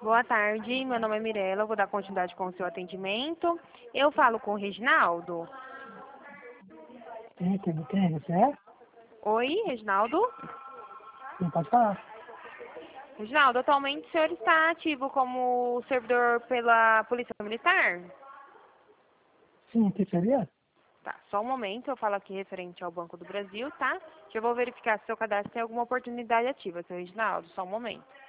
Boa tarde, meu nome é Mirella, eu vou dar continuidade com o seu atendimento. Eu falo com o Reginaldo. Sim, quem? Você é? Oi, Reginaldo? Não pode falar. Reginaldo, atualmente o senhor está ativo como servidor pela Polícia Militar? Sim, o que seria? Tá, só um momento, eu falo aqui referente ao Banco do Brasil, tá? Que eu vou verificar se seu cadastro tem alguma oportunidade ativa, seu Reginaldo, só um momento.